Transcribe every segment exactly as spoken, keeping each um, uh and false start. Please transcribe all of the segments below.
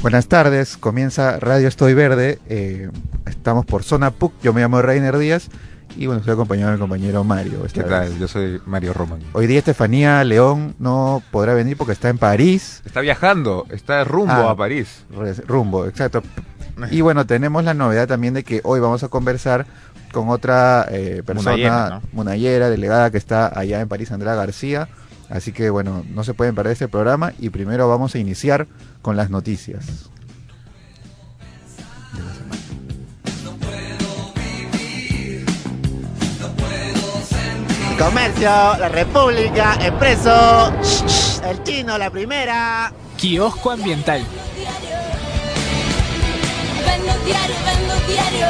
Buenas tardes, comienza Radio Estoy Verde, eh, estamos por Zona P U C, yo me llamo Reiner Díaz y bueno, estoy acompañado de mi compañero Mario. ¿Qué tal? Vez. Yo soy Mario Roman. Hoy día Estefanía León no podrá venir porque está en París. Está viajando, está rumbo ah, a París. Rumbo, exacto. Y bueno, tenemos la novedad también de que hoy vamos a conversar con otra eh, persona, munayera, ¿no? munayera, delegada que está allá en París, Andrea García. Así que bueno, no se pueden perder este programa y primero vamos a iniciar con las noticias de la semana. Comercio, la República, Expreso, El Chino, La Primera. Kiosco Ambiental. Vendo diario, vendo diario.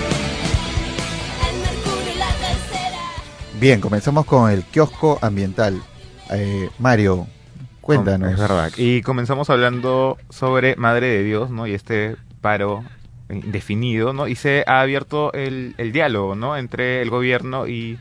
El Mercurio y la Tercera. Bien, comenzamos con el kiosco ambiental. Eh, Mario, cuéntanos. Es verdad. Y comenzamos hablando sobre Madre de Dios, ¿no? Y este paro indefinido, ¿no? Y se ha abierto el, el diálogo, ¿no? Entre el gobierno y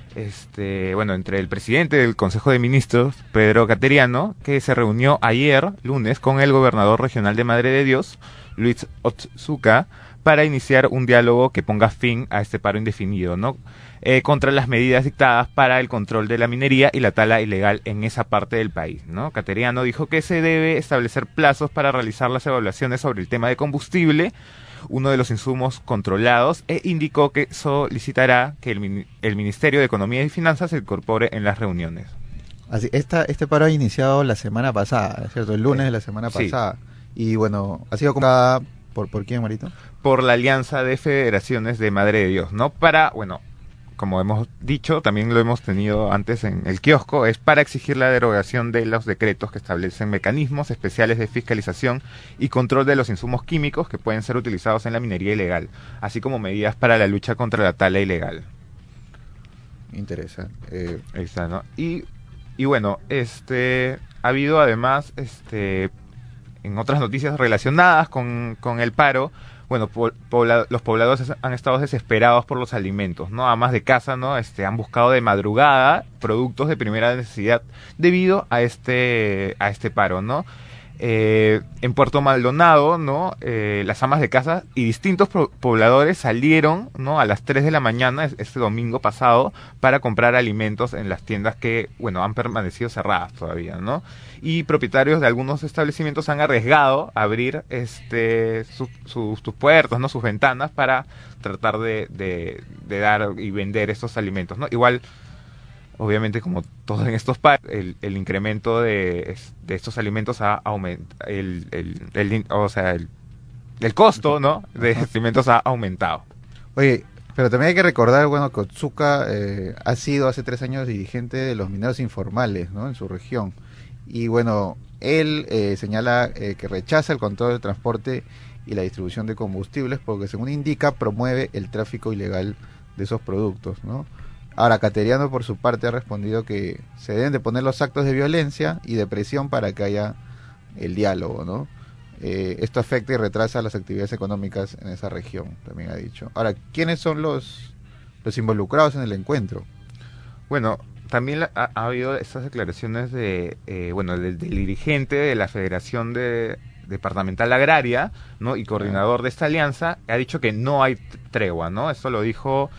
este, bueno, entre el presidente del Consejo de Ministros, Pedro Cateriano, que se reunió ayer, lunes, con el gobernador regional de Madre de Dios, Luis Otsuka, para iniciar un diálogo que ponga fin a este paro indefinido, ¿no? Eh, contra las medidas dictadas para el control de la minería y la tala ilegal en esa parte del país, ¿no? Cateriano dijo que se debe establecer plazos para realizar las evaluaciones sobre el tema de combustible, uno de los insumos controlados, e indicó que solicitará que el, el Ministerio de Economía y Finanzas se incorpore en las reuniones. Así, esta, este paro ha iniciado la semana pasada, ¿cierto? El lunes de la semana pasada. Sí. Y bueno, ha sido convocada por, ¿por quién, Marito? Por la Alianza de Federaciones de Madre de Dios, ¿no? Para, bueno, como hemos dicho, también lo hemos tenido antes en el kiosco, es para exigir la derogación de los decretos que establecen mecanismos especiales de fiscalización y control de los insumos químicos que pueden ser utilizados en la minería ilegal, así como medidas para la lucha contra la tala ilegal. Interesante. Eh... Ahí está, ¿no? Y, y bueno, este ha habido además, este en otras noticias relacionadas con, con el paro, bueno, pobla, los pobladores han estado desesperados por los alimentos, ¿no? Amas de casa, ¿no? Este, han buscado de madrugada productos de primera necesidad debido a este, a este paro, ¿no? Eh, en Puerto Maldonado, ¿no? Eh, las amas de casa y distintos pobladores salieron, ¿no? A las tres de la mañana, este domingo pasado, para comprar alimentos en las tiendas que, bueno, han permanecido cerradas todavía, ¿no? Y propietarios de algunos establecimientos han arriesgado a abrir este, su, su, sus puertas, ¿no? Sus ventanas para tratar de, de, de dar y vender estos alimentos, ¿no? Igual, obviamente, como todos en estos paros, el, el incremento de, de estos alimentos ha aumentado, el, el, el, o sea, el, el costo, ¿no? De Ajá. alimentos ha aumentado. Oye, pero también hay que recordar, bueno, que Otsuka eh, ha sido hace tres años dirigente de los mineros informales, ¿no? En su región. Y bueno, él eh, señala eh, que rechaza el control del transporte y la distribución de combustibles porque, según indica, promueve el tráfico ilegal de esos productos, ¿no? Ahora, Cateriano, por su parte, ha respondido que se deben de poner los actos de violencia y de presión para que haya el diálogo, ¿no? Eh, esto afecta y retrasa las actividades económicas en esa región, también ha dicho. Ahora, ¿quiénes son los, los involucrados en el encuentro? Bueno, también ha, ha habido estas declaraciones de, eh, bueno, del, del dirigente de la Federación de, Departamental Agraria, ¿no? Y coordinador de esta alianza, ha dicho que no hay tregua, ¿no? Esto lo dijo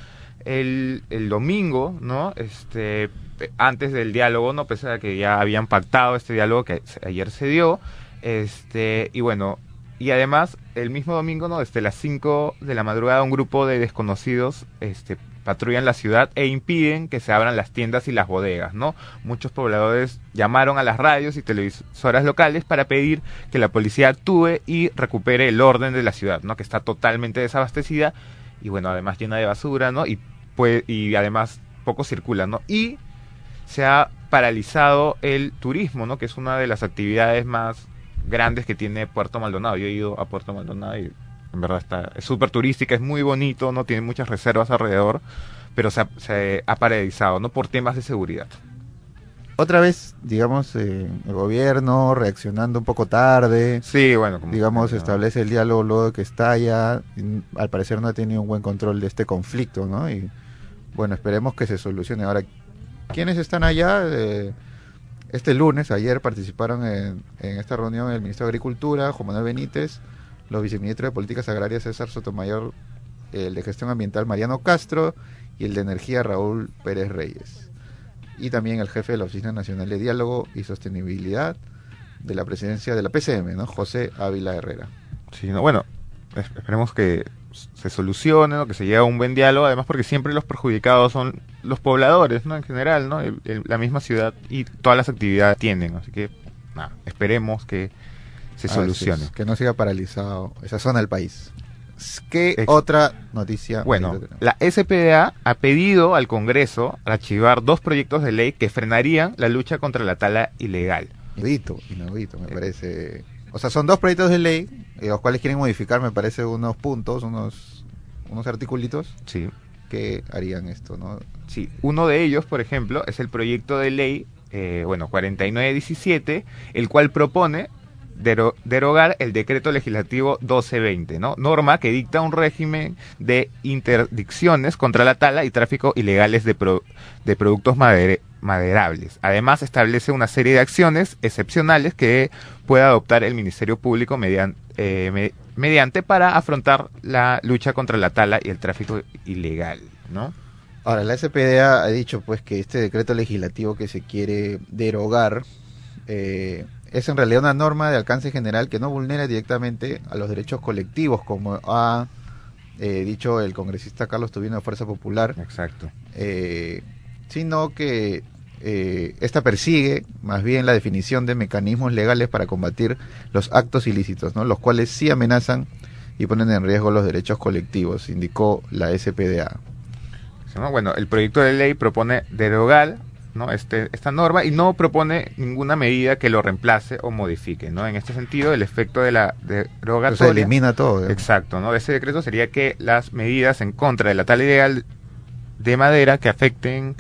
El, el domingo, ¿no? Este, antes del diálogo, ¿no? Pese a que ya habían pactado este diálogo que ayer se dio, este, y bueno, y además, el mismo domingo, ¿no? Desde las cinco de la madrugada, un grupo de desconocidos, este, patrullan la ciudad e impiden que se abran las tiendas y las bodegas, ¿no? Muchos pobladores llamaron a las radios y televisoras locales para pedir que la policía actúe y recupere el orden de la ciudad, ¿no? Que está totalmente desabastecida y bueno, además llena de basura, ¿no? Y pues, y además poco circula, ¿no? Y se ha paralizado el turismo, ¿no? Que es una de las actividades más grandes que tiene Puerto Maldonado. Yo he ido a Puerto Maldonado y en verdad está es súper turística, es muy bonito, ¿no? Tiene muchas reservas alrededor, pero se ha, se ha paralizado, ¿no? Por temas de seguridad. Otra vez, digamos, eh, el gobierno reaccionando un poco tarde. Sí, bueno. Como digamos, que, ¿no? establece el diálogo luego de que estalla. Y, al parecer no ha tenido un buen control de este conflicto, ¿no? Y bueno, esperemos que se solucione. Ahora, ¿quiénes están allá? Eh, Este lunes, ayer, participaron en, en esta reunión el ministro de Agricultura, Juan Manuel Benítez, los viceministros de Políticas Agrarias, César Sotomayor, el de Gestión Ambiental, Mariano Castro, y el de Energía, Raúl Pérez Reyes. Y también el jefe de la Oficina Nacional de Diálogo y Sostenibilidad de la presidencia de la P C M, ¿no? José Ávila Herrera. Sí, no, bueno, esperemos que se solucione, ¿no? Que se llegue a un buen diálogo, además porque siempre los perjudicados son los pobladores, ¿no? En general, ¿no? El, el, la misma ciudad y todas las actividades tienen, así que nada, esperemos que se solucione. Es, que no siga paralizado esa zona del país. ¿Qué Ex otra noticia? Bueno, la S P D A ha pedido al Congreso archivar dos proyectos de ley que frenarían la lucha contra la tala ilegal. Inaudito, inaudito, me parece. O sea, son dos proyectos de ley, eh, los cuales quieren modificar, me parece, unos puntos, unos unos articulitos sí. que harían esto, ¿no? Sí, uno de ellos, por ejemplo, es el proyecto de ley, eh, bueno, cuarenta y nueve diecisiete, el cual propone dero derogar el decreto legislativo doce veinte, ¿no? Norma que dicta un régimen de interdicciones contra la tala y tráfico ilegales de, pro de productos madere maderables. Además, establece una serie de acciones excepcionales que puede adoptar el Ministerio Público mediante, eh, me mediante para afrontar la lucha contra la tala y el tráfico ilegal, ¿no? Ahora, la S P D A ha dicho pues que este decreto legislativo que se quiere derogar eh, es en realidad una norma de alcance general que no vulnera directamente a los derechos colectivos, como ha eh, dicho el congresista Carlos Tubino de Fuerza Popular. Exacto. Eh, sino que eh, esta persigue más bien la definición de mecanismos legales para combatir los actos ilícitos, ¿no? Los cuales sí amenazan y ponen en riesgo los derechos colectivos, indicó la S P D A. Bueno, el proyecto de ley propone derogar, ¿no? este, esta norma y no propone ninguna medida que lo reemplace o modifique, ¿no? En este sentido, el efecto de la derogatoria... Se elimina todo. ¿eh? Exacto, ¿no? De ese decreto sería que las medidas en contra de la tala ilegal de madera que afecten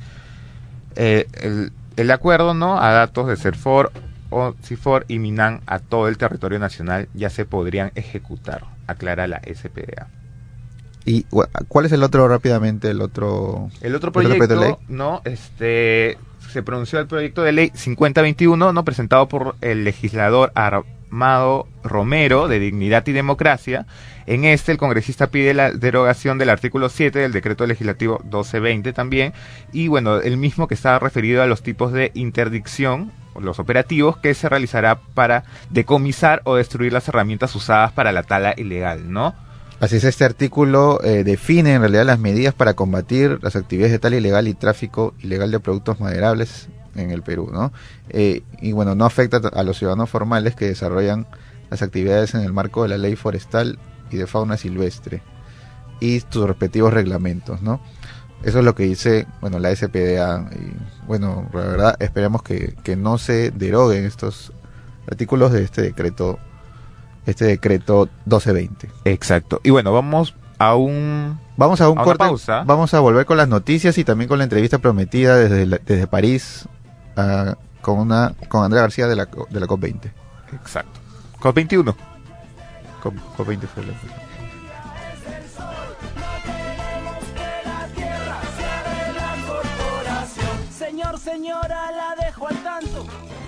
eh, el, el acuerdo, ¿no? A datos de CERFOR o CIFOR y MINAN a todo el territorio nacional ya se podrían ejecutar, aclara la S P D A. ¿Y cuál es el otro, rápidamente, el otro... El otro proyecto, ¿el otro proyecto de ley? No, este, se pronunció el proyecto de ley cincuenta veintiuno, ¿no? Presentado por el legislador Armando Romero, de Dignidad y Democracia. En este, el congresista pide la derogación del artículo siete del decreto legislativo doce veinte también, y bueno, el mismo que está referido a los tipos de interdicción, los operativos que se realizará para decomisar o destruir las herramientas usadas para la tala ilegal, ¿no? Así es, este artículo eh, define en realidad las medidas para combatir las actividades de tala ilegal y tráfico ilegal de productos maderables en el Perú, ¿no? Eh, y bueno, no afecta a los ciudadanos formales que desarrollan las actividades en el marco de la ley forestal y de fauna silvestre y sus respectivos reglamentos, ¿no? Eso es lo que dice, bueno, la S P D A. Y bueno, la verdad, esperemos que, que no se deroguen estos artículos de este decreto este decreto doce veinte. Exacto. Y bueno, vamos a un vamos a un a corte, pausa. Vamos a volver con las noticias y también con la entrevista prometida desde la, desde París uh, con una con Andrea García de la de la COP veinte. Exacto. COP veintiuno. COP, COP veinte fue la Señor, señora, la dejo al tanto.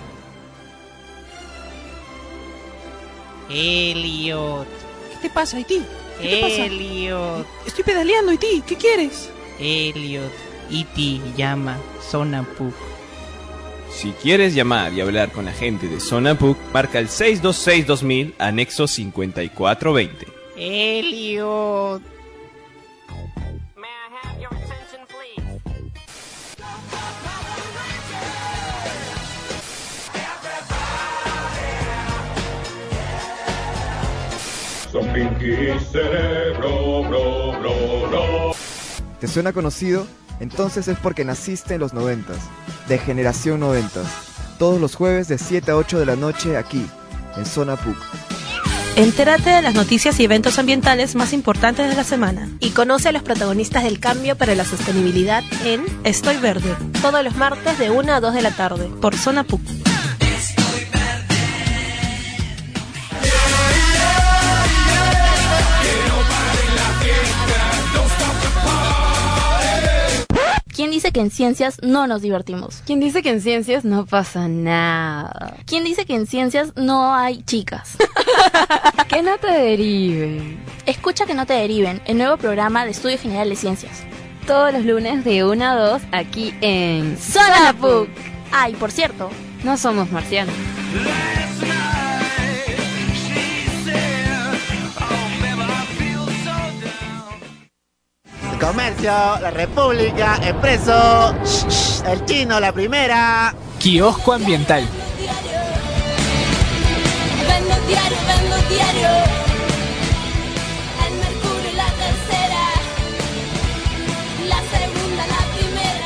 Elliot. ¿Qué te pasa, Iti? ¿Qué te pasa? Elliot. Estoy pedaleando, Iti. ¿Qué quieres? Elliot. Iti llama Zona Puc. Si quieres llamar y hablar con la gente de Zona Puc, marca el seis dos seis dos mil, anexo cincuenta y cuatro veinte. Elliot. Son Pinky Cerebro, bro, bro, bro. ¿Te suena conocido? Entonces es porque naciste en los noventas, de generación noventas. Todos los jueves de siete a ocho de la noche aquí, en Zona Puc. Entérate de las noticias y eventos ambientales más importantes de la semana. Y conoce a los protagonistas del cambio para la sostenibilidad en Estoy Verde. Todos los martes de una a dos de la tarde. Por Zona Puc. ¿Quién dice que en ciencias no nos divertimos? ¿Quién dice que en ciencias no pasa nada? ¿Quién dice que en ciencias no hay chicas? Que no te deriven. Escucha Que no te deriven, el nuevo programa de Estudio General de Ciencias. Todos los lunes de una a dos aquí en Zona Puc. Ah, y por cierto, no somos marcianos. Comercio, La República, Expreso, El Chino, La Primera. Kiosco Ambiental. Vendo diario, vendo diario. El Mercurio, la tercera. La segunda, la primera.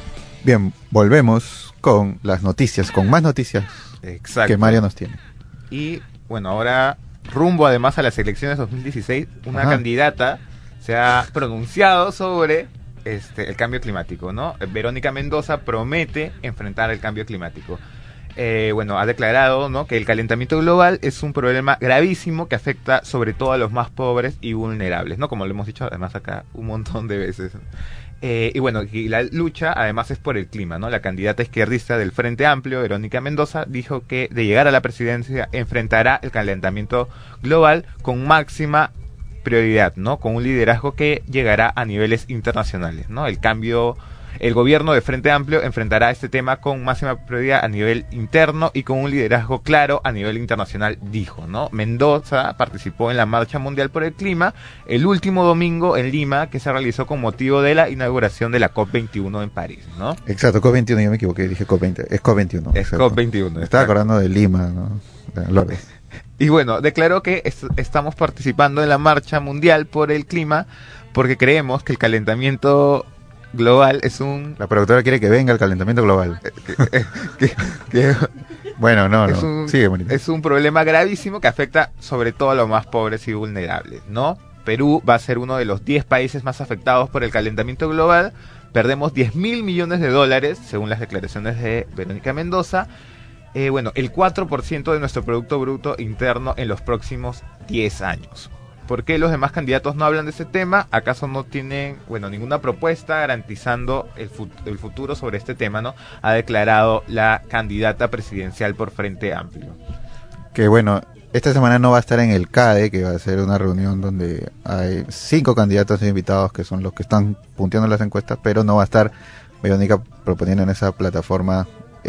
Bien, volvemos con las noticias, con más noticias Exacto. que Mario nos tiene. Y bueno, ahora rumbo además a las elecciones dos mil dieciséis, una Ajá. candidata se ha pronunciado sobre este el cambio climático, ¿no? Verónica Mendoza promete enfrentar el cambio climático. Eh, bueno, ha declarado, ¿no?, que el calentamiento global es un problema gravísimo que afecta sobre todo a los más pobres y vulnerables, ¿no? Como lo hemos dicho además acá un montón de veces. Eh, y bueno, y la lucha además es por el clima, ¿no? La candidata izquierdista del Frente Amplio, Verónica Mendoza, dijo que de llegar a la presidencia enfrentará el calentamiento global con máxima prioridad, ¿no? Con un liderazgo que llegará a niveles internacionales, ¿no? El cambio, el gobierno de Frente Amplio enfrentará este tema con máxima prioridad a nivel interno y con un liderazgo claro a nivel internacional, dijo, ¿no? Mendoza participó en la Marcha Mundial por el Clima el último domingo en Lima, que se realizó con motivo de la inauguración de la COP veintiuno en París, ¿no? Exacto, COP veintiuno, yo me equivoqué, dije COP veinte, es COP veintiuno. Es COP veintiuno. Me estaba acordando de Lima, ¿no? De Lourdes. Y bueno, declaró que est estamos participando en la Marcha Mundial por el Clima porque creemos que el calentamiento global es un... La productora quiere que venga el calentamiento global. que, que, que, bueno, no, es no. Un, Sigue, bonito. Es un problema gravísimo que afecta sobre todo a los más pobres y vulnerables, ¿no? Perú va a ser uno de los diez países más afectados por el calentamiento global. Perdemos diez mil millones de dólares, según las declaraciones de Verónica Mendoza. Eh, bueno, el cuatro por ciento de nuestro Producto Bruto Interno en los próximos diez años. ¿Por qué los demás candidatos no hablan de ese tema? ¿Acaso no tienen, bueno, ninguna propuesta garantizando el, fut el futuro sobre este tema, ¿no? Ha declarado la candidata presidencial por Frente Amplio. Que bueno, esta semana no va a estar en el C A D E, que va a ser una reunión donde hay cinco candidatos e invitados que son los que están punteando las encuestas, pero no va a estar Verónica proponiendo en esa plataforma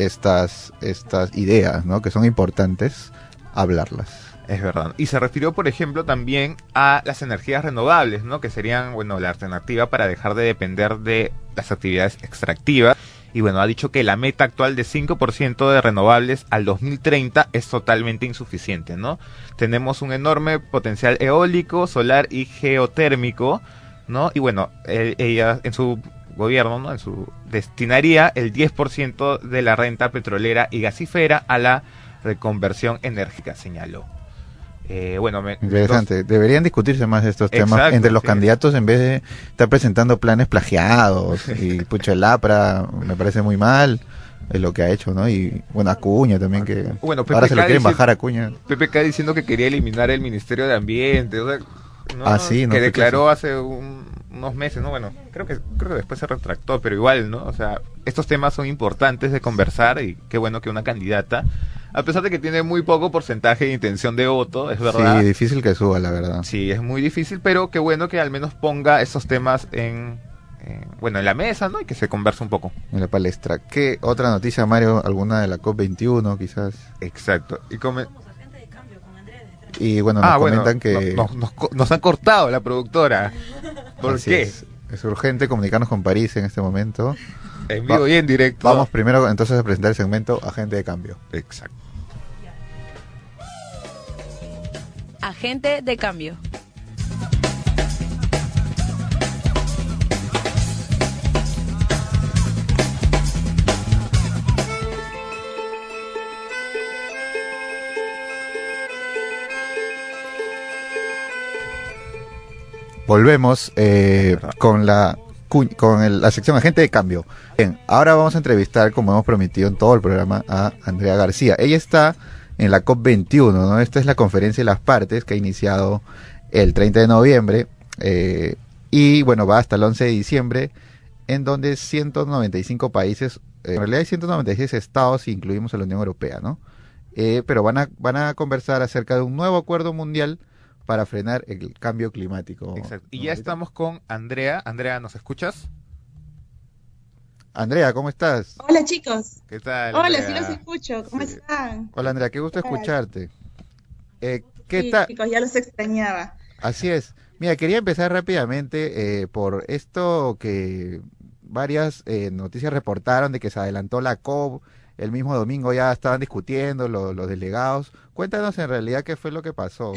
estas estas ideas, ¿no?, que son importantes hablarlas. Es verdad. Y se refirió, por ejemplo, también a las energías renovables, ¿no?, que serían, bueno, la alternativa para dejar de depender de las actividades extractivas. Y bueno, ha dicho que la meta actual de cinco por ciento de renovables al dos mil treinta es totalmente insuficiente, ¿no? Tenemos un enorme potencial eólico, solar y geotérmico, ¿no? Y bueno, el, ella en su gobierno, ¿no?, en su destinaría el diez por ciento de la renta petrolera y gasífera a la reconversión enérgica, señaló. Eh, bueno, me, Interesante. Dos... Deberían discutirse más estos temas Exacto, entre los sí. candidatos en vez de estar presentando planes plagiados. Y pucha, el APRA me parece muy mal es lo que ha hecho, ¿no? Y bueno, Acuña también, que bueno, ahora se lo quieren dice, bajar a Acuña. P P K diciendo que quería eliminar el Ministerio de Ambiente, o sea, ¿no? Ah, sí, no que sé declaró qué hace un, unos meses, ¿no? Bueno, creo que creo que después se retractó, pero igual, ¿no? O sea, estos temas son importantes de conversar y qué bueno que una candidata, a pesar de que tiene muy poco porcentaje de intención de voto, es verdad. Sí, difícil que suba, la verdad. Sí, es muy difícil, pero qué bueno que al menos ponga esos temas en, en bueno, en la mesa, ¿no? Y que se converse un poco. En la palestra. ¿Qué otra noticia, Mario? ¿Alguna de la COP veintiuno, quizás? Exacto. Y come... Y bueno, nos ah, comentan bueno, que... Nos, nos, nos han cortado la productora. ¿Por Así qué? Es. es urgente comunicarnos con París en este momento. En vivo Va, y en directo. Vamos primero entonces a presentar el segmento Agente de Cambio. Exacto. Agente de Cambio. Volvemos eh, con la con el, la sección Agente de Cambio. Bien, ahora vamos a entrevistar, como hemos prometido en todo el programa, a Andrea García. Ella está en la COP veintiuno, ¿no? Esta es la conferencia de las partes que ha iniciado el treinta de noviembre eh, y bueno, va hasta el once de diciembre en donde ciento noventa y cinco países, eh, en realidad hay ciento noventa y seis estados, si incluimos a la Unión Europea, ¿no? Eh, pero van a, van a conversar acerca de un nuevo acuerdo mundial para frenar el cambio climático. Exacto. Y ¿no? ya estamos con Andrea. Andrea, ¿nos escuchas? Andrea, ¿cómo estás? Hola chicos. ¿Qué tal? Hola, Andrea? sí los escucho. ¿Cómo Sí. están? Hola Andrea, qué gusto ¿Qué tal? escucharte. Eh, ¿Qué Sí, tal? chicos, ya los extrañaba. Así es. Mira, quería empezar rápidamente eh, por esto que varias eh, noticias reportaron de que se adelantó la COP, el mismo domingo ya estaban discutiendo lo- los delegados. Cuéntanos en realidad qué fue lo que pasó.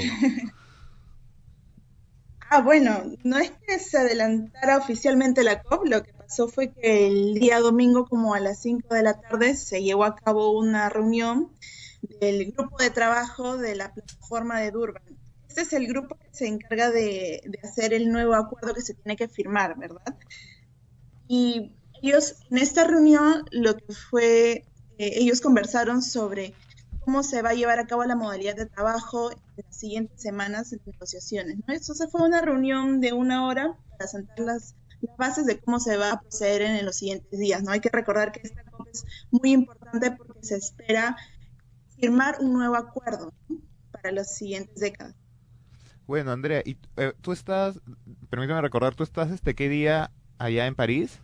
Ah, bueno, no es que se adelantara oficialmente la COP, lo que pasó fue que el día domingo, como a las cinco de la tarde, se llevó a cabo una reunión del grupo de trabajo de la plataforma de Durban. Este es el grupo que se encarga de, de hacer el nuevo acuerdo que se tiene que firmar, ¿verdad? Y ellos, en esta reunión, lo que fue, eh, ellos conversaron sobre cómo se va a llevar a cabo la modalidad de trabajo en las siguientes semanas de negociaciones, ¿no? Entonces fue una reunión de una hora para sentar las, las bases de cómo se va a proceder en, en los siguientes días, ¿no? Hay que recordar que esta COP es muy importante porque se espera firmar un nuevo acuerdo, ¿no? Para las siguientes décadas. Bueno, Andrea, y eh, tú estás, permíteme recordar, ¿tú estás este qué día allá en París?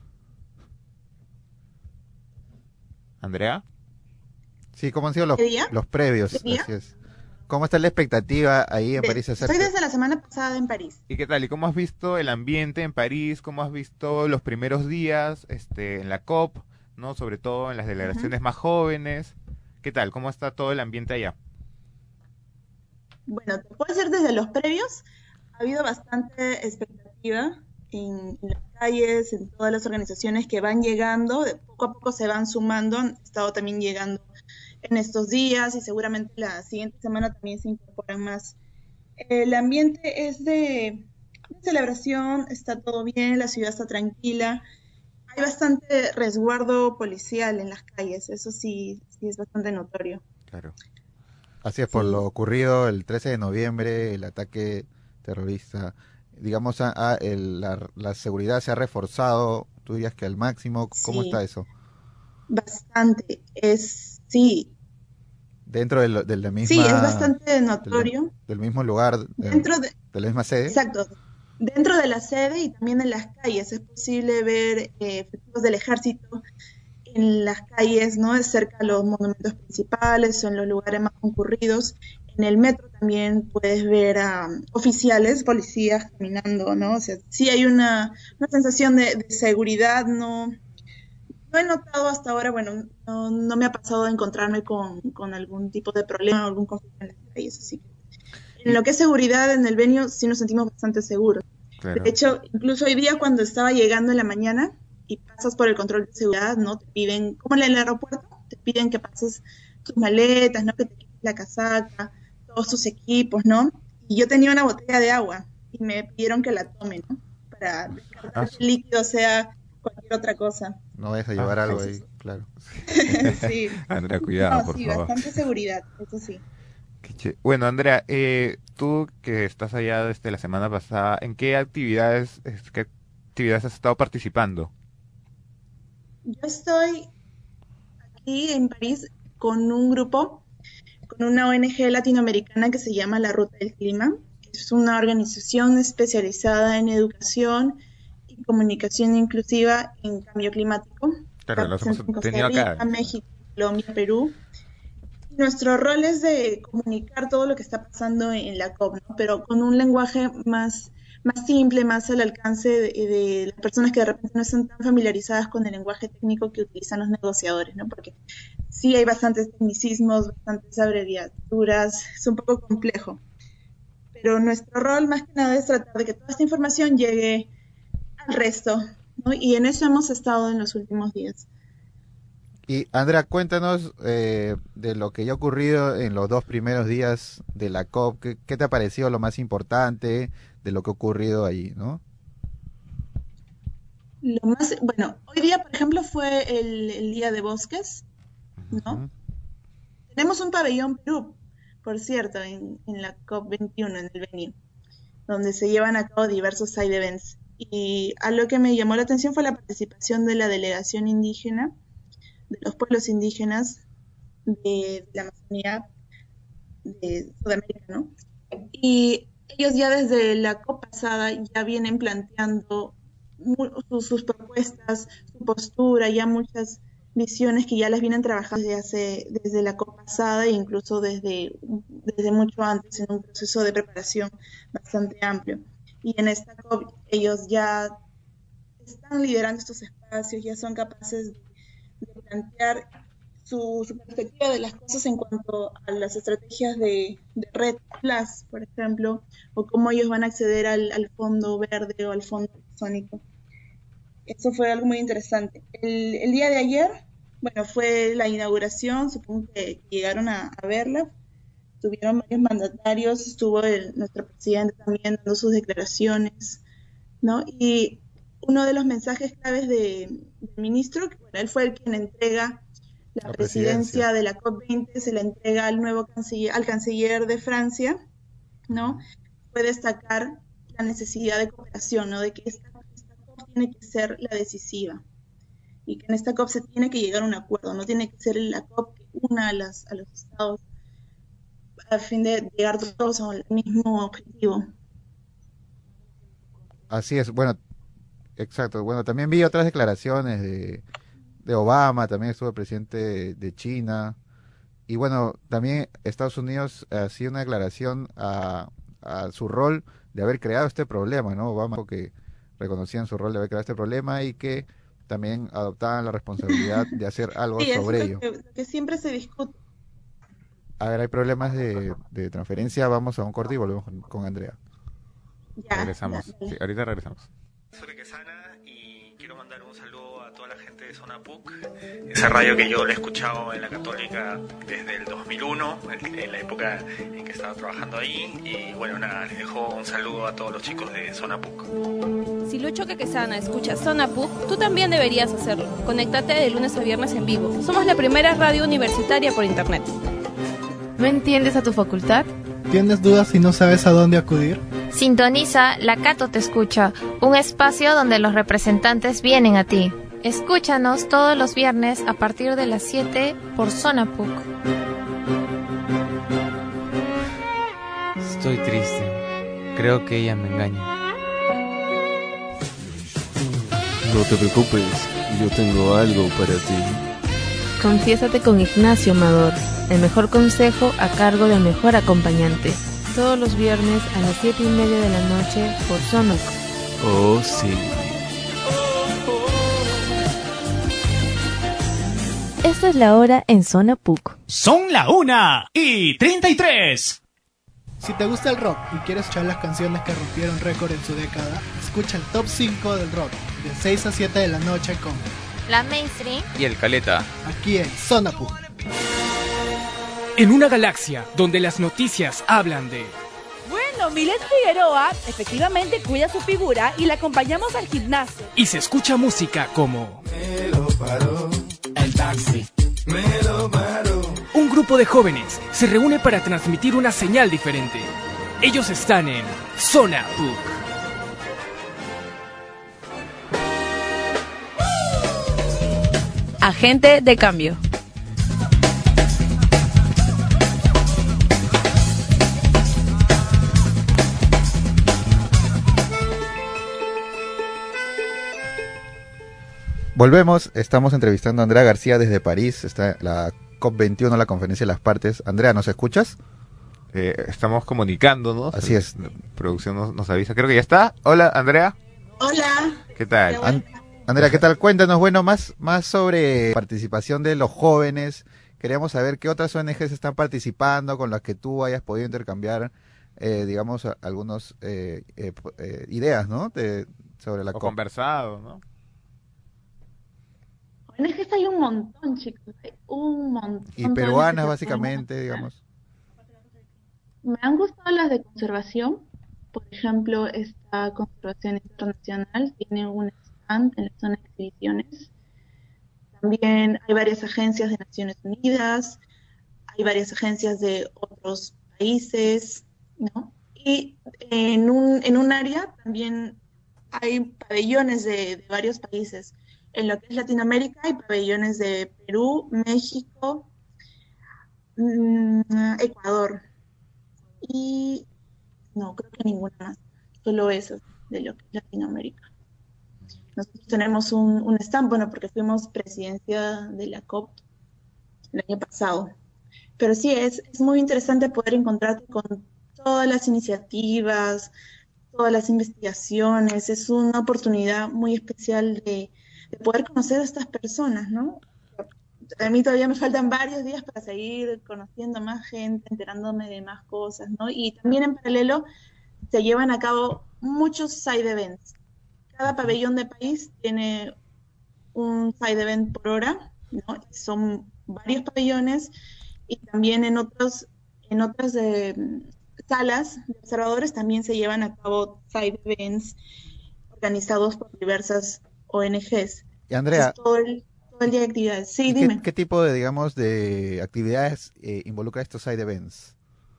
Andrea. Sí, ¿cómo han sido los, ¿Qué día? los previos? ¿Qué día? Así es. ¿Cómo está la expectativa ahí en De- París acerca? Estoy desde la semana pasada en París. ¿Y qué tal? ¿Y cómo has visto el ambiente en París? ¿Cómo has visto los primeros días este, en la COP? ¿No? Sobre todo en las delegaciones más jóvenes. ¿Qué tal? ¿Cómo está todo el ambiente allá? Bueno, te puedo decir desde los previos, ha habido bastante expectativa en, en las calles, en todas las organizaciones que van llegando, de poco a poco se van sumando, han estado también llegando en estos días y seguramente la siguiente semana también se incorporan más. El ambiente es de, de celebración, está todo bien, la ciudad está tranquila, hay bastante resguardo policial en las calles, eso sí, sí es bastante notorio. Claro. Así es, por lo ocurrido el trece de noviembre, el ataque terrorista. Digamos, a, a- el- la, la seguridad se ha reforzado, tú dirías que al máximo. ¿Cómo Sí. está eso? Bastante, es, sí, Dentro del, del, la misma, sí, es bastante del, notorio. del mismo lugar, de, Dentro de, de la misma sede. exacto, dentro de la sede y también en las calles es posible ver eh, efectivos del ejército en las calles, ¿no? Cerca de los monumentos principales o en los lugares más concurridos. En el metro también puedes ver a oficiales, policías caminando, ¿no? O sea, sí hay una, una sensación de, de seguridad, no, no he notado hasta ahora, bueno, no, no me ha pasado de encontrarme con, con algún tipo de problema o algún conflicto en las calles, así que en lo que es seguridad en el venue sí nos sentimos bastante seguros. Claro. De hecho, incluso hoy día cuando estaba llegando en la mañana y pasas por el control de seguridad, ¿no? Te piden, como en el aeropuerto, te piden que pases tus maletas, ¿no? Que te quites la casaca, todos tus equipos, ¿no? Y yo tenía una botella de agua y me pidieron que la tome, ¿no? Para descartar Ah, el líquido, sea cualquier otra cosa. No vayas a llevar Ah, algo sí, ahí, sí. claro. Sí. Andrea, cuidado, No, por sí, favor. bastante seguridad, eso sí. Qué ché- Bueno, Andrea, eh, tú que estás allá desde la semana pasada, ¿en qué actividades, es- qué actividades has estado participando? Yo estoy aquí en París con un grupo, con una O N G latinoamericana que se llama La Ruta del Clima. Es una organización especializada en educación y comunicación inclusiva en cambio climático. Claro, Está los hemos presente en Costa tenido acá. Rica, México, Colombia, Perú. Nuestro rol es de comunicar todo lo que está pasando en la COP, ¿no? Pero con un lenguaje más, más simple, más al alcance de, de las personas que de repente no están tan familiarizadas con el lenguaje técnico que utilizan los negociadores, ¿no? Porque sí hay bastantes tecnicismos, bastantes abreviaturas, es un poco complejo. Pero nuestro rol más que nada es tratar de que toda esta información llegue al resto, ¿no? Y en eso hemos estado en los últimos días. Y Andrea, cuéntanos eh, de lo que ya ha ocurrido en los dos primeros días de la COP. ¿Qué, qué te ha parecido lo más importante de lo que ha ocurrido allí, no? Lo más, bueno, hoy día, por ejemplo, fue el, el día de bosques, ¿no? Ujú. Tenemos un pabellón Perú, por cierto, en, en la COP veintiuno, en el venue, donde se llevan a cabo diversos side events. Y a lo que me llamó la atención fue la participación de la delegación indígena, de los pueblos indígenas de, de la Amazonía de Sudamérica, ¿no? Y ellos ya desde la COP pasada ya vienen planteando sus, sus propuestas, su postura, ya muchas visiones que ya las vienen trabajando desde, hace, desde la COP pasada e incluso desde, desde mucho antes, en un proceso de preparación bastante amplio. Y en esta COP ellos ya están liderando estos espacios, ya son capaces de, de plantear su, su perspectiva de las cosas en cuanto a las estrategias de, de Red Plus, por ejemplo, o cómo ellos van a acceder al, al fondo verde o al fondo amazónico. Eso fue algo muy interesante. El, el día de ayer, bueno, fue la inauguración, supongo que llegaron a, a verla, tuvieron varios mandatarios, estuvo el, nuestro presidente también dando sus declaraciones, ¿no? Y uno de los mensajes claves de, del ministro, que bueno, él fue el quien entrega la, la presidencia, presidencia de la COP veinte, se la entrega al nuevo canciller, al canciller de Francia, ¿no? Fue destacar la necesidad de cooperación, ¿no? De que esta, esta COP tiene que ser la decisiva y que en esta COP se tiene que llegar a un acuerdo, no tiene que ser la COP que una a, las, a los estados a fin de llegar todos al mismo objetivo. Así es, bueno, exacto. Bueno, también vi otras declaraciones de, de Obama, también estuvo el presidente de, de China, y bueno, también Estados Unidos hacía una declaración a, a su rol de haber creado este problema, ¿no? Obama que reconocían su rol de haber creado este problema y que también adoptaban la responsabilidad de hacer algo sí, sobre es ello. Que, que siempre se discute. A ver, hay problemas de, de transferencia, vamos a un corte y volvemos con, con Andrea. Ya, regresamos, ya, ya. Sí, ahorita regresamos. Soy Quesana y quiero mandar un saludo a toda la gente de Zona P U C, esa radio que yo la he escuchado en la Católica desde el dos mil uno, en la época en que estaba trabajando ahí, y bueno, nada, les dejo un saludo a todos los chicos de Zona P U C. Si Lucho Quequesana escucha Zona P U C, tú también deberías hacerlo. Conéctate de lunes a viernes en vivo. Somos la primera radio universitaria por internet. ¿No entiendes a tu facultad? ¿Tienes dudas y no sabes a dónde acudir? Sintoniza La Cato Te Escucha, un espacio donde los representantes vienen a ti. Escúchanos todos los viernes a partir de las siete por Zona P U C. Estoy triste. Creo que ella me engaña. No te preocupes, yo tengo algo para ti. Confiésate con Ignacio Amador, el mejor consejo a cargo del mejor acompañante. Todos los viernes a las siete y media de la noche por Zona P U C. Oh, sí. Esta es la hora en Zona P U C. Son la una y treinta y tres. Si te gusta el rock y quieres escuchar las canciones que rompieron récord en su década, escucha el Top cinco del rock, de seis a siete de la noche con La Mainstream Y el Caleta. aquí en Zona P U C. En una galaxia donde las noticias hablan de... Bueno, Milet Figueroa efectivamente cuida su figura y la acompañamos al gimnasio. Y se escucha música como... Me lo paró el taxi. Me lo paró. Un grupo de jóvenes se reúne para transmitir una señal diferente. Ellos están en Zona P U C. Agente de cambio. Volvemos, estamos entrevistando a Andrea García desde París, está la COP veintiuno, la conferencia de las partes. Andrea, ¿nos escuchas? Eh, estamos comunicándonos. Así es. La producción nos, nos avisa, creo que ya está. Hola, Andrea. Hola. ¿Qué tal? An- Andrea, ¿qué tal? Cuéntanos, bueno, más, más sobre participación de los jóvenes. Queríamos saber qué otras O N Ges están participando con las que tú hayas podido intercambiar, eh, digamos, a- algunos eh, eh, eh, ideas, ¿no? De, sobre la O COP. conversado, ¿no? O N Ges hay un montón, chicos, hay un montón. Y de peruanas, O N Ges que se básicamente, pueden digamos. Me han gustado las de conservación. Por ejemplo, esta Conservación Internacional tiene un stand en la zona de exhibiciones. También hay varias agencias de Naciones Unidas, hay varias agencias de otros países, ¿no? Y en un, en un área también hay pabellones de, de varios países. En lo que es Latinoamérica hay pabellones de Perú, México, mmm, Ecuador y no, creo que ninguna más, solo esos de lo que es Latinoamérica. Nosotros tenemos un, un stand, bueno, porque fuimos presidencia de la COP el año pasado. Pero sí, es, es muy interesante poder encontrarte con todas las iniciativas, todas las investigaciones. Es una oportunidad muy especial de, de poder conocer a estas personas, ¿no? A mí todavía me faltan varios días para seguir conociendo más gente, enterándome de más cosas, ¿no? Y también en paralelo se llevan a cabo muchos side events. Cada pabellón de país tiene un side event por hora, ¿no? Son varios pabellones y también en otros en otras eh, salas de observadores también se llevan a cabo side events organizados por diversas O N Ges. Y Andrea, todo el, todo el día de actividades. Sí, ¿qué, dime. ¿qué tipo de, digamos, de actividades eh, involucra estos side events?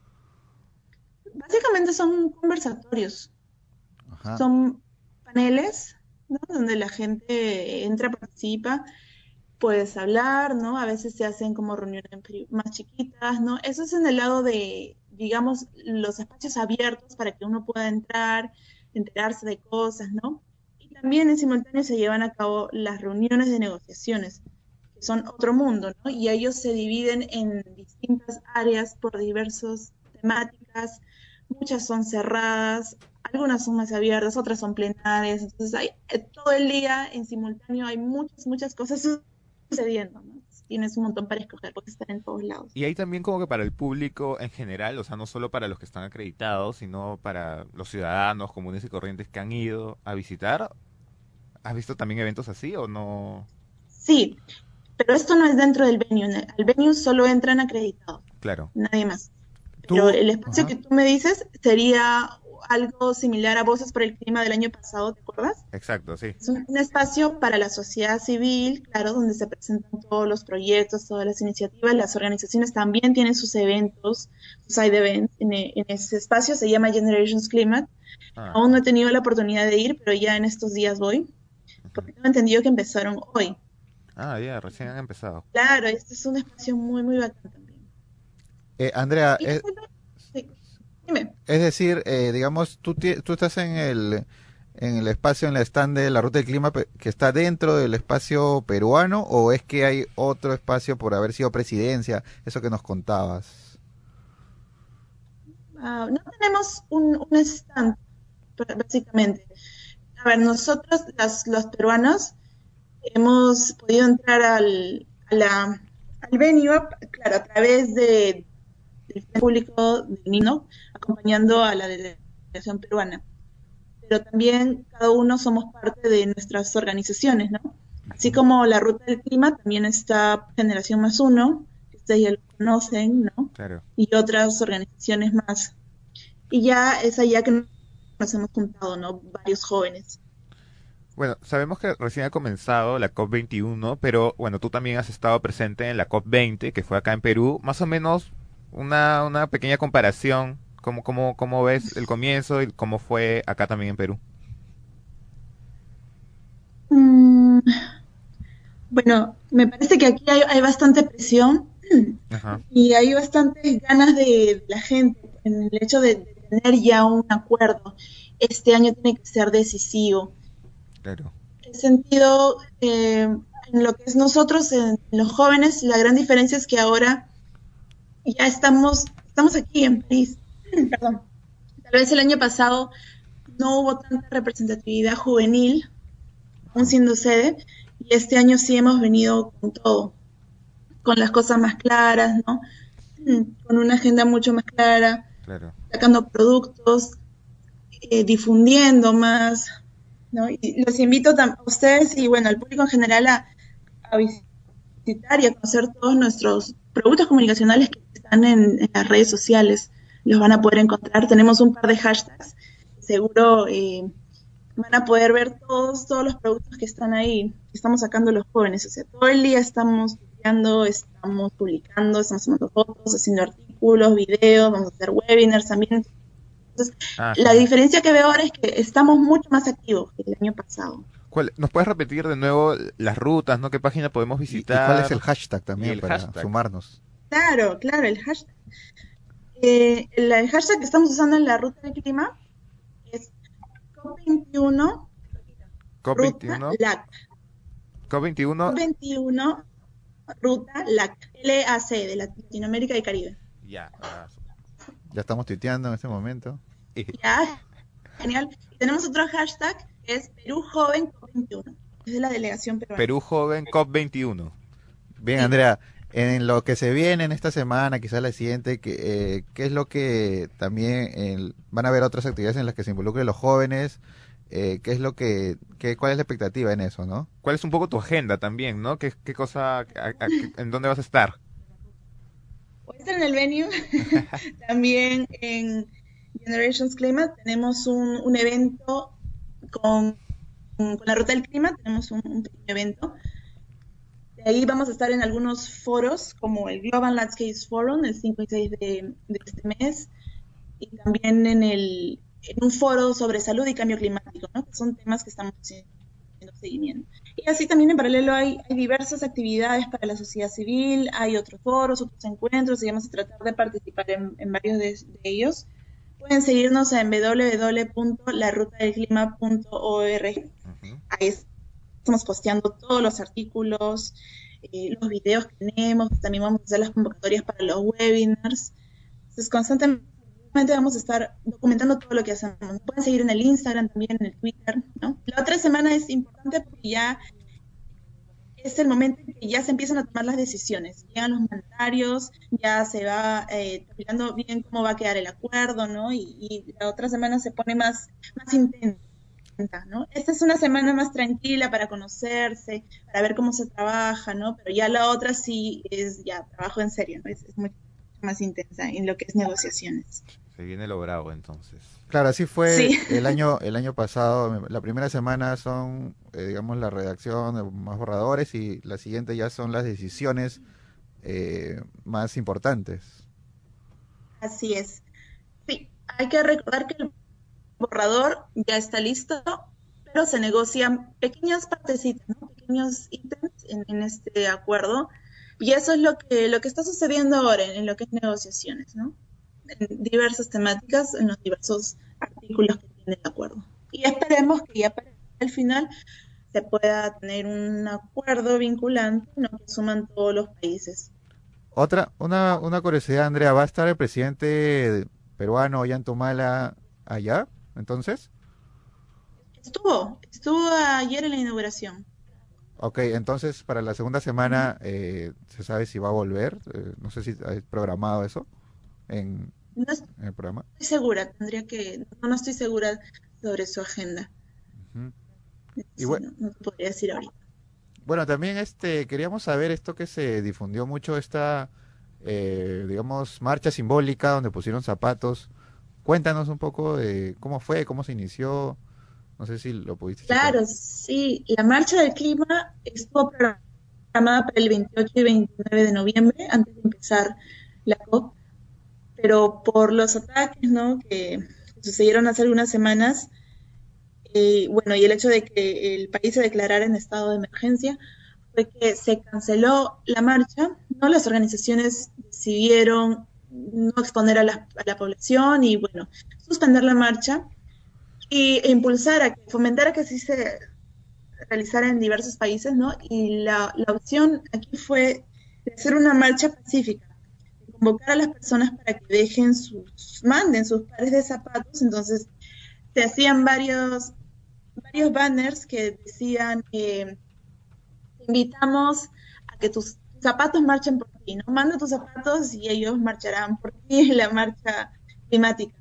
Básicamente son conversatorios. Ajá. Son paneles, ¿no? Donde la gente entra, participa, puedes hablar, ¿no? A veces se hacen como reuniones más chiquitas, ¿no? Eso es en el lado de, digamos, los espacios abiertos para que uno pueda entrar, enterarse de cosas, ¿no? Y también en simultáneo se llevan a cabo las reuniones de negociaciones, que son otro mundo, ¿no? Y ellos se dividen en distintas áreas por diversas temáticas, muchas son cerradas, algunas son más abiertas, otras son plenarias, entonces hay todo el día en simultáneo, hay muchas, muchas cosas sucediendo, ¿no? Tienes un montón para escoger, porque están en todos lados. Y hay también como que para el público en general, o sea, no solo para los que están acreditados, sino para los ciudadanos comunes y corrientes que han ido a visitar. ¿Has visto también eventos así o no? Sí, pero esto no es dentro del venue. Al venue solo entran acreditados. Claro. Nadie más. Pero el espacio Ajá. que tú me dices sería algo similar a Voces por el Clima del año pasado, ¿te acuerdas? Exacto, sí. Es un, un espacio para la sociedad civil, claro, donde se presentan todos los proyectos, todas las iniciativas. Las organizaciones también tienen sus eventos, sus side events. En, en ese espacio se llama Generations Climate. Ah. Aún no he tenido la oportunidad de ir, pero ya en estos días voy. Porque tengo entendido que empezaron hoy. Ah, ya, recién han empezado. Claro, este es un espacio muy, muy bacán también. Eh, Andrea, es, sí. Dime. Es decir, eh, digamos, tú, tú estás en el, en el espacio, en la stand de la Ruta del Clima, que está dentro del espacio peruano, ¿o es que hay otro espacio por haber sido presidencia? Eso que nos contabas. Uh, no tenemos un, un stand, básicamente. A ver, nosotros, las, los peruanos, hemos podido entrar al, a la, al venue, claro, a través de del público del Nino, acompañando a la delegación peruana. Pero también cada uno somos parte de nuestras organizaciones, ¿no? Así como la Ruta del Clima, también está Generación Más Uno, que ustedes ya lo conocen, ¿no? Claro. Y otras organizaciones más. Y ya es allá que nos hemos juntado, ¿no? Varios jóvenes. Bueno, sabemos que recién ha comenzado la COP veintiuno, pero bueno, tú también has estado presente en la COP veinte, que fue acá en Perú. Más o menos una, una pequeña comparación, ¿cómo, cómo, cómo ves el comienzo y cómo fue acá también en Perú? Mm, bueno, me parece que aquí hay, hay bastante presión. Ajá. Y hay bastantes ganas de, de la gente en el hecho de, de tener ya un acuerdo. Este año tiene que ser decisivo. Claro. En sentido, eh, en lo que es nosotros, en los jóvenes, la gran diferencia es que ahora ya estamos, estamos aquí en París. Perdón. Tal vez el año pasado no hubo tanta representatividad juvenil, aún siendo sede, y este año sí hemos venido con todo, con las cosas más claras, ¿no? Con una agenda mucho más clara, claro. Sacando productos, eh, difundiendo más, ¿no? Y los invito a ustedes y bueno, al público en general a, a visitar y a conocer todos nuestros productos comunicacionales que están en, en las redes sociales. Los van a poder encontrar. Tenemos un par de hashtags. Seguro eh, van a poder ver todos, todos los productos que están ahí, que estamos sacando los jóvenes. O sea, todo el día estamos estudiando, estamos publicando, estamos tomando fotos, haciendo artículos, videos, vamos a hacer webinars también. Entonces, Ah, la sí. diferencia que veo ahora es que estamos mucho más activos que el año pasado. ¿Cuál- ¿Nos puedes repetir de nuevo las rutas, ¿no? ¿Qué página podemos ¿Y, visitar? y cuál es el hashtag Y también el para hashtag. sumarnos? Claro, claro, el hashtag. Eh, el, el hashtag que estamos usando en la ruta del clima es COP veintiuno COP Ruta veintiuno. LAC. COP veintiuno. COP veintiuno Ruta LAC. L A C, de Latinoamérica y Caribe. Ya. ah, Ya estamos tuiteando en este momento. Ya, genial. Y tenemos otro hashtag que es Perú Joven COP veintiuno. Es de la delegación peruana. Perú Joven COP veintiuno. Bien, Andrea, en lo que se viene en esta semana, quizás la siguiente, que, eh, ¿qué es lo que también eh, van a haber otras actividades en las que se involucren los jóvenes? Eh, ¿Qué es lo que, qué, cuál es la expectativa en eso, no? ¿Cuál es un poco tu agenda también, no? ¿Qué, qué cosa, a- a- en dónde vas a estar? Voy a estar en el venue. También en Generations Climate tenemos un, un evento con, con la ruta del clima, tenemos un, un pequeño evento. De ahí vamos a estar en algunos foros como el Global Landscapes Forum el cinco y seis de, de este mes y también en, el, en un foro sobre salud y cambio climático, ¿no? Que son temas que estamos haciendo seguimiento. Y así también en paralelo hay, hay diversas actividades para la sociedad civil, hay otros foros, otros encuentros y vamos a tratar de participar en, en varios de, de ellos. Pueden seguirnos en w w w punto la ruta del clima punto org. Ahí estamos posteando todos los artículos, eh, los videos que tenemos, también vamos a hacer las convocatorias para los webinars. Entonces, constantemente vamos a estar documentando todo lo que hacemos. Nos pueden seguir en el Instagram, también en el Twitter, ¿no? La otra semana es importante porque ya es el momento en que ya se empiezan a tomar las decisiones. Llegan los mandatarios, ya se va eh, perfilando bien cómo va a quedar el acuerdo, ¿no? Y, y la otra semana se pone más, más intensa, ¿no? Esta es una semana más tranquila para conocerse, para ver cómo se trabaja, ¿no? Pero ya la otra sí es ya trabajo en serio, ¿no? Es, es mucho más intensa en lo que es negociaciones. Se viene lo bravo, entonces. Claro, así fue Sí. el año el año pasado. La primera semana son, eh, digamos, la redacción de más borradores y la siguiente ya son las decisiones eh, más importantes. Así es. Sí, hay que recordar que el borrador ya está listo, pero se negocian pequeñas partecitas, ¿no? Pequeños ítems en, en este acuerdo. Y eso es lo que, lo que está sucediendo ahora en, en lo que es negociaciones, ¿no? En diversas temáticas, en los diversos artículos que tiene el acuerdo. Y esperemos que ya para el final se pueda tener un acuerdo vinculante, ¿no? Que suman todos los países. Otra, una, una curiosidad, Andrea, ¿va a estar el presidente peruano Ollanta allá, entonces? Estuvo, estuvo ayer en la inauguración. Ok, entonces para la segunda semana eh, se sabe si va a volver, eh, no sé si hay programado eso en, No estoy en el programa. segura, tendría que, no, no estoy segura sobre su agenda. Ujú. Sí, Y bueno, no, no te podría decir ahorita. bueno, también este queríamos saber esto que se difundió mucho, esta, eh, digamos, marcha simbólica donde pusieron zapatos. Cuéntanos un poco de cómo fue, cómo se inició, no sé si lo pudiste checar. Claro, sí, la marcha del clima estuvo programada para el veintiocho y veintinueve de noviembre, antes de empezar la COP, pero por los ataques, ¿no? que sucedieron hace algunas semanas, eh, bueno, y el hecho de que el país se declarara en estado de emergencia, fue que se canceló la marcha, ¿no? Las organizaciones decidieron no exponer a la, a la población y, bueno, suspender la marcha y e impulsar a que, fomentar a que así se realizara en diversos países, ¿no? Y la, la opción aquí fue de hacer una marcha pacífica, de convocar a las personas para que dejen sus, manden sus pares de zapatos. Entonces se hacían varios, varios banners que decían eh, invitamos a que tus zapatos marchen por ti, ¿no? Manda tus zapatos y ellos marcharán por ti en la marcha climática.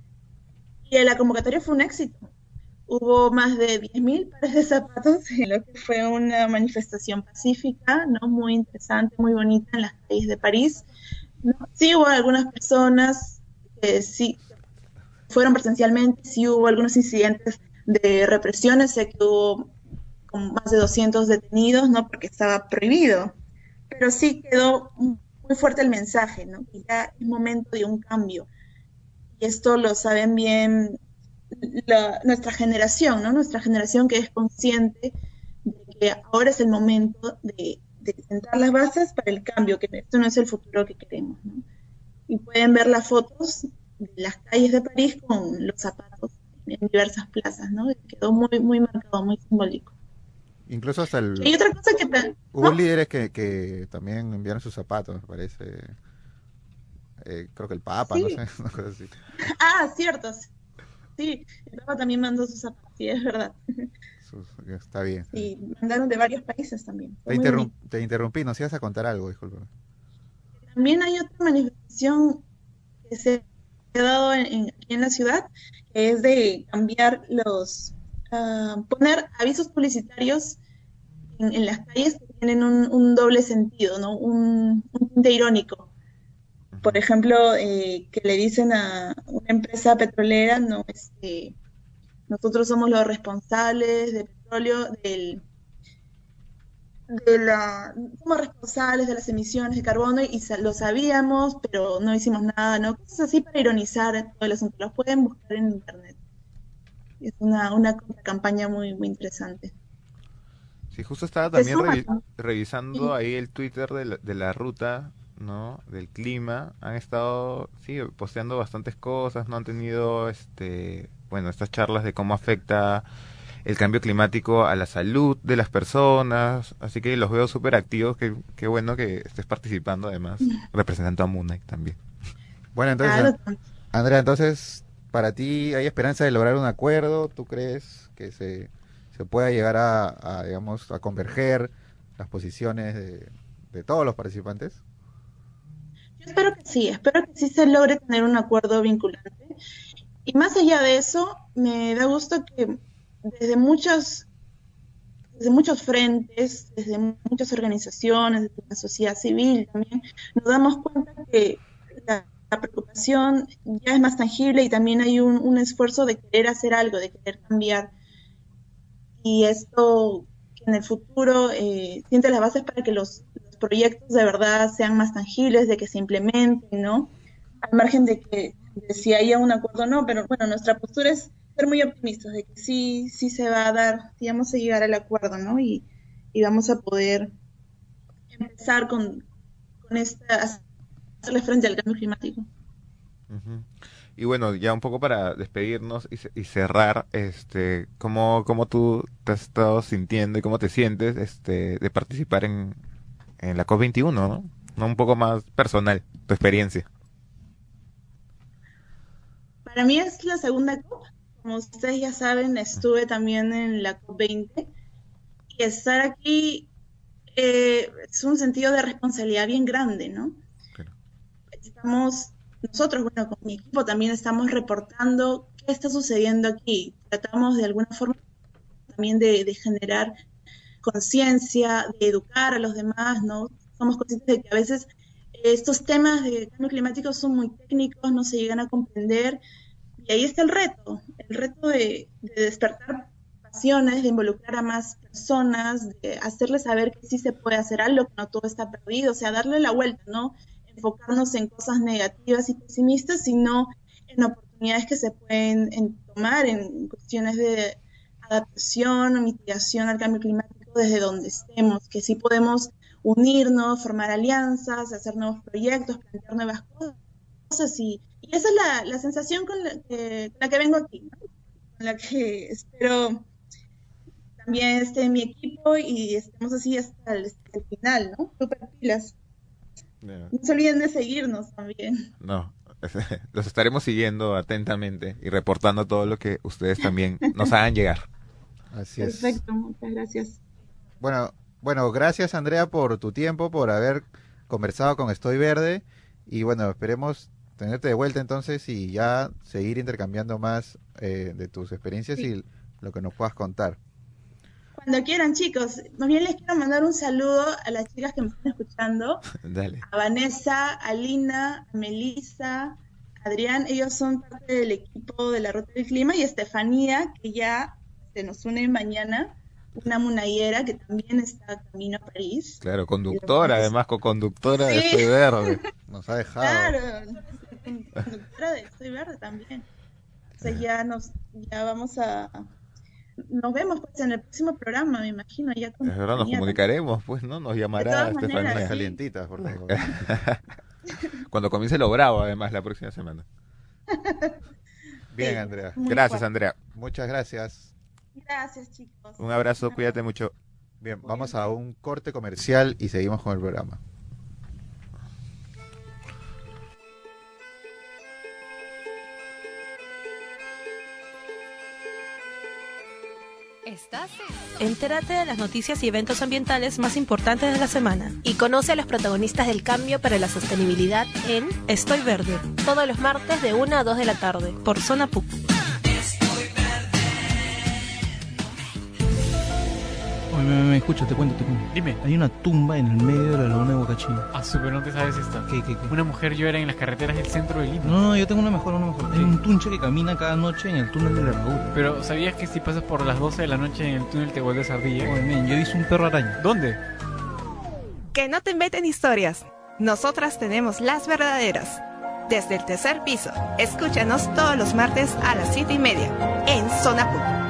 Y la convocatoria fue un éxito. Hubo más de diez mil pares de zapatos en lo que fue una manifestación pacífica, ¿no? Muy interesante, muy bonita en las calles de París, ¿no? Sí hubo algunas personas que sí fueron presencialmente, sí hubo algunos incidentes de represiones, sé que hubo como más de doscientos detenidos, ¿no? Porque estaba prohibido, pero sí quedó muy fuerte el mensaje, ¿no? Que ya es momento de un cambio. y esto lo saben bien la, nuestra generación, ¿no? Nuestra generación que es consciente de que ahora es el momento de, de sentar las bases para el cambio, que esto no es el futuro que queremos, ¿no? Y pueden ver las fotos de las calles de París con los zapatos en diversas plazas, ¿no? Quedó muy, muy marcado, muy simbólico. Incluso hasta el... Y otra cosa que... ¿no? Hubo líderes que, que también enviaron sus zapatos, me parece. Eh, creo que el Papa, sí. no sé, una cosa así. Ah, cierto. Sí, el Papa también mandó sus zapatos, sí, es verdad. Sus, está bien. Sí, mandaron de varios países también. Te, interrum te interrumpí, nos ibas a contar algo, disculpa. También hay otra manifestación que se ha dado en, en, aquí en la ciudad, que es de cambiar los... Uh, poner avisos publicitarios en, en las calles que tienen un, un doble sentido, ¿no? Un, un tinte irónico. Por ejemplo, eh, que le dicen a una empresa petrolera, no, este, nosotros somos los responsables del petróleo, del, de la, somos responsables de las emisiones de carbono y sa lo sabíamos, pero no hicimos nada, ¿no? Cosas así para ironizar todo el asunto. Los pueden buscar en internet. Es una, una campaña muy, muy interesante. Sí, justo estaba también revi revisando ahí el Twitter de la, de la ruta, ¿no? Del clima. Han estado, sí, posteando bastantes cosas, ¿no? Han tenido, este, bueno, estas charlas de cómo afecta el cambio climático a la salud de las personas. Así que los veo súper activos. Qué, qué bueno que estés participando, además, representando a Moon Knight también. Bueno, entonces, claro. Andrea, entonces... ¿Para ti hay esperanza de lograr un acuerdo? ¿Tú crees que se, se pueda llegar a, a, digamos, a converger las posiciones de, de todos los participantes? Yo espero que sí, espero que sí se logre tener un acuerdo vinculante. Y más allá de eso, me da gusto que desde muchos, desde muchos frentes, desde muchas organizaciones, desde la sociedad civil también, nos damos cuenta que la La preocupación ya es más tangible y también hay un, un esfuerzo de querer hacer algo, de querer cambiar. Y esto que en el futuro eh, siente las bases para que los, los proyectos de verdad sean más tangibles, de que se implementen, ¿no? Al margen de que de si haya un acuerdo o no, pero bueno, nuestra postura es ser muy optimistas, de que sí, sí se va a dar, sí vamos a llegar al acuerdo, ¿no? Y, y vamos a poder empezar con, con esta... hacerle frente al cambio climático. Uh-huh. Y bueno, ya un poco para despedirnos y, y cerrar, este, ¿cómo, cómo tú te has estado sintiendo y cómo te sientes este, de participar en, en la COP veintiuno, ¿no? ¿no? Un poco más personal, tu experiencia. Para mí es la segunda COP. Como ustedes ya saben, estuve también en la COP veinte y estar aquí eh, es un sentido de responsabilidad bien grande, ¿no? Estamos, nosotros, bueno, con mi equipo también estamos reportando qué está sucediendo aquí. Tratamos de alguna forma también de, de generar conciencia, de educar a los demás, ¿no? Somos conscientes de que a veces estos temas de cambio climático son muy técnicos, no se llegan a comprender, y ahí está el reto, el reto de, de despertar pasiones, de involucrar a más personas, de hacerles saber que sí se puede hacer algo, que no todo está perdido, o sea, darle la vuelta, ¿no? Enfocarnos en cosas negativas y pesimistas, sino en oportunidades que se pueden en tomar en cuestiones de adaptación o mitigación al cambio climático desde donde estemos, que sí podemos unirnos, formar alianzas, hacer nuevos proyectos, plantear nuevas cosas, y, y esa es la, la sensación con la, que, con la que vengo aquí, ¿no? Con la que espero también esté mi equipo y estemos así hasta el, hasta el final, ¿no? Super pilas. No se olviden de seguirnos también. No, los estaremos siguiendo atentamente y reportando todo lo que ustedes también nos hagan llegar. Así es. Perfecto, muchas gracias. Bueno, bueno, gracias Andrea por tu tiempo, por haber conversado con Estoy Verde, y bueno, esperemos tenerte de vuelta entonces y ya seguir intercambiando más eh, de tus experiencias sí. y lo que nos puedas contar. Cuando quieran, chicos. Más bien les quiero mandar un saludo a las chicas que me están escuchando. Dale. A Vanessa, a Lina, a Melissa, a Adrián. Ellos son parte del equipo de la Ruta del Clima, y a Estefanía, que ya se nos une mañana, una munayera que también está camino a París. Claro, conductora, además co-conductora sí. de Estoy Verde. Nos ha dejado. Claro, conductora de Estoy Verde también. O sea, ya nos, ya vamos a, nos vemos pues en el próximo programa, me imagino. Ya con Es verdad, nos comunicaremos, pues, ¿no? Nos llamará Estefanía. Maneras, sí. Calientitas, por favor. Cuando comience lo bravo, además, la próxima semana. Bien, Andrea. Gracias, fuerte. Andrea. Muchas gracias. Gracias, chicos. Un abrazo, cuídate mucho. Bien, vamos a un corte comercial y seguimos con el programa. ¿Estás? Entérate de las noticias y eventos ambientales más importantes de la semana. Y conoce a los protagonistas del cambio para la sostenibilidad en Estoy Verde, todos los martes de una a dos de la tarde. por Zona P U C. Oye, me, me, me escucha, te cuento, te cuento. Dime. Hay una tumba en el medio de la laguna de Huacachín. Ah, súper, no te sabes esta. ¿Qué, qué, qué? Una mujer llora en las carreteras del centro de Lima. No, no, yo tengo una mejor, una mejor. Hay un tunche que camina cada noche en el túnel de la herradura. Pero, ¿sabías que si pasas por las doce de la noche en el túnel te vuelves ardilla? Oye, men, yo he visto un perro araña. ¿Dónde? Que no te inventen historias. Nosotras tenemos las verdaderas. Desde el tercer piso. Escúchanos todos los martes a las siete y media en Zona P U C.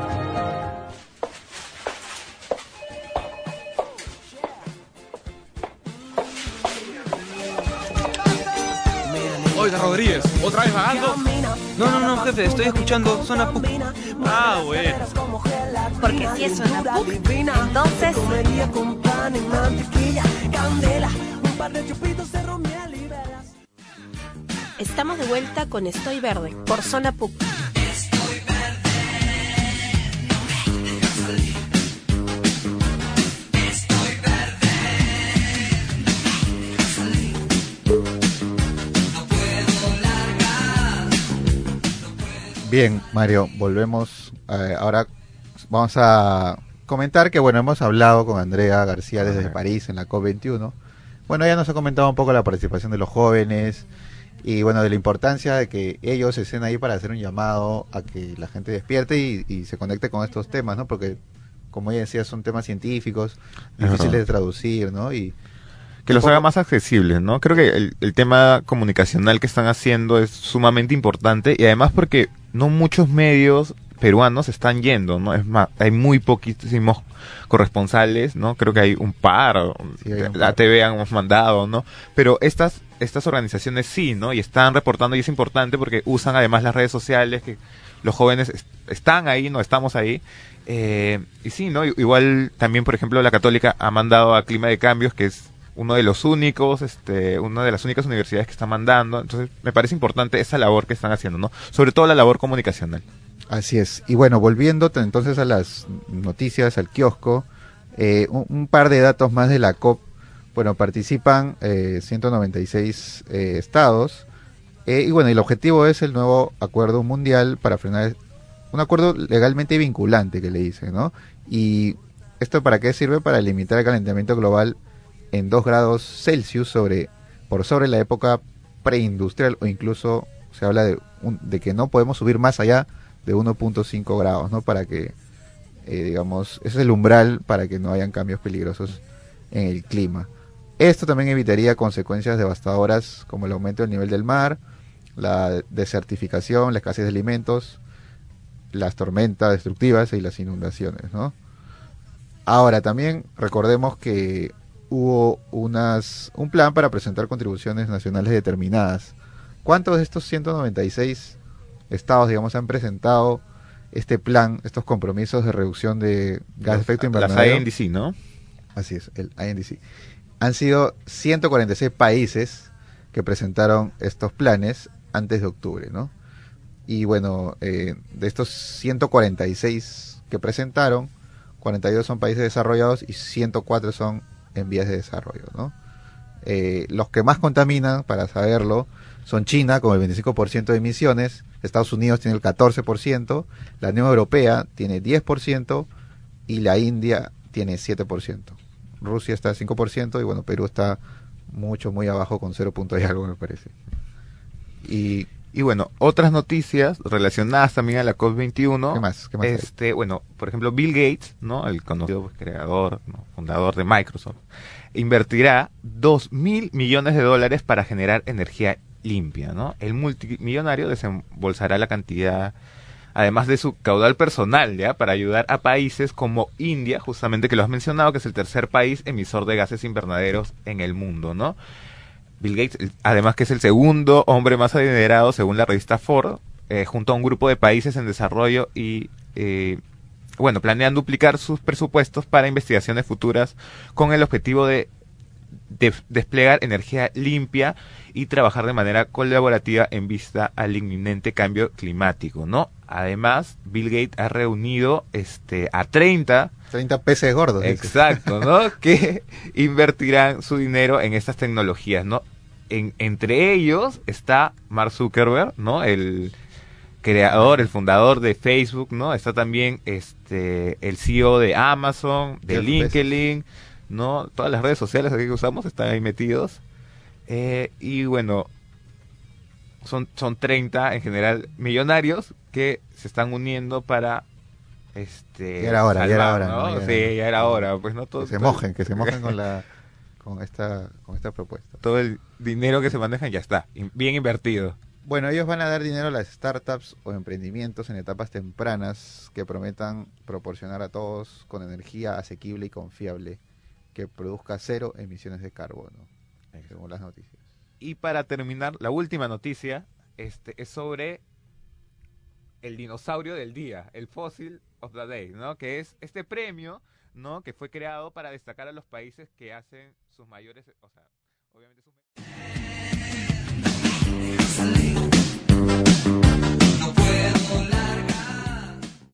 Oiga, Rodríguez, ¿otra vez vagando? No, no, no, jefe, estoy escuchando Zona P U C. Ah, bueno. Porque si es Zona P U C, entonces... Estamos de vuelta con Estoy Verde por Zona P U C. Bien, Mario, volvemos. Eh, ahora vamos a comentar que, bueno, hemos hablado con Andrea García desde Ajá. París en la COP veintiuno. Bueno, ella nos ha comentado un poco la participación de los jóvenes y, bueno, de la importancia de que ellos estén ahí para hacer un llamado a que la gente despierte y, y se conecte con estos temas, ¿no? Porque, como ella decía, son temas científicos, difíciles de traducir, ¿no? Y que los haga más accesibles, ¿no? Creo que el, el tema comunicacional que están haciendo es sumamente importante y además porque no muchos medios peruanos están yendo, ¿no? Es más, hay muy poquísimos corresponsales, ¿no? Creo que hay un par, Sí, hay un la par. T V hemos mandado, ¿no? Pero estas estas organizaciones sí, ¿no? Y están reportando y es importante porque usan además las redes sociales, que los jóvenes est- están ahí, no estamos ahí. Eh, y sí, ¿no? Igual también, por ejemplo, la Católica ha mandado a Clima de Cambios, que es uno de los únicos, este, una de las únicas universidades que está mandando. Entonces, me parece importante esa labor que están haciendo, ¿no? Sobre todo la labor comunicacional. Así es. Y bueno, volviendo entonces a las noticias, al kiosco, eh, un, un par de datos más de la COP. Bueno, participan eh, ciento noventa y seis eh, estados. Eh, y bueno, y el objetivo es el nuevo acuerdo mundial para frenar, un acuerdo legalmente vinculante que le dicen, ¿no? Y esto para qué sirve? Para limitar el calentamiento global en dos grados Celsius sobre, por sobre la época preindustrial, o incluso se habla de, un, de que no podemos subir más allá de uno punto cinco grados, ¿no? Para que, eh, digamos, ese es el umbral para que no hayan cambios peligrosos en el clima. Esto también evitaría consecuencias devastadoras como el aumento del nivel del mar, la desertificación, la escasez de alimentos, las tormentas destructivas y las inundaciones, ¿no? Ahora también recordemos que hubo unas un plan para presentar contribuciones nacionales determinadas. ¿Cuántos de estos ciento noventa y seis estados, digamos, han presentado este plan, estos compromisos de reducción de gas de efecto invernadero? Las I N D C, ¿no? Así es, el I N D C. Han sido ciento cuarenta y seis países que presentaron estos planes antes de octubre, ¿no? Y bueno, eh, de estos ciento cuarenta y seis que presentaron, cuarenta y dos son países desarrollados y ciento cuatro son en vías de desarrollo, ¿no? Eh, los que más contaminan, para saberlo, son China con el veinticinco por ciento de emisiones, Estados Unidos tiene el catorce por ciento, la Unión Europea tiene diez por ciento y la India tiene siete por ciento. Rusia está al cinco por ciento y bueno, Perú está mucho, muy abajo con cero punto y algo, me parece. Y Y bueno, otras noticias relacionadas también a la COP veintiuno. ¿Qué más? ¿Qué más hay? Este, bueno, por ejemplo, Bill Gates, ¿no? El conocido pues, creador, ¿no? fundador de Microsoft, invertirá dos mil millones de dólares para generar energía limpia, ¿no? El multimillonario desembolsará la cantidad, además de su caudal personal, ¿ya? Para ayudar a países como India, justamente que lo has mencionado, que es el tercer país emisor de gases invernaderos en el mundo, ¿no? Bill Gates, además que es el segundo hombre más adinerado según la revista Forbes, eh, junto a un grupo de países en desarrollo y, eh, bueno, planean duplicar sus presupuestos para investigaciones futuras con el objetivo de, de desplegar energía limpia y trabajar de manera colaborativa en vista al inminente cambio climático, ¿no? Además, Bill Gates ha reunido este a treinta peces gordos. Exacto, ¿no? Que invertirán su dinero en estas tecnologías, ¿no? En, entre ellos está Mark Zuckerberg, ¿no? El creador, el fundador de Facebook, ¿no? Está también este el C E O de Amazon, de Jeff LinkedIn, ¿no? Todas las redes sociales aquí que usamos están ahí metidos. Eh, y bueno, son, son treinta en general millonarios que se están uniendo para este ya era hora, salvar, ya era hora, ¿no? ¿no? Ya Sí, era- ya era hora, pues no todo, que se todo- mojen, que se mojen con la con esta con esta propuesta. todo el dinero que se maneja ya está, in- bien invertido. Bueno, ellos van a dar dinero a las startups o emprendimientos en etapas tempranas que prometan proporcionar a todos con energía asequible y confiable que produzca cero emisiones de carbono, según las noticias. Y para terminar, la última noticia este es sobre el dinosaurio del día, el Fossil of the Day, ¿no? Que es este premio, ¿no? Que fue creado para destacar a los países que hacen sus mayores, o sea, obviamente sus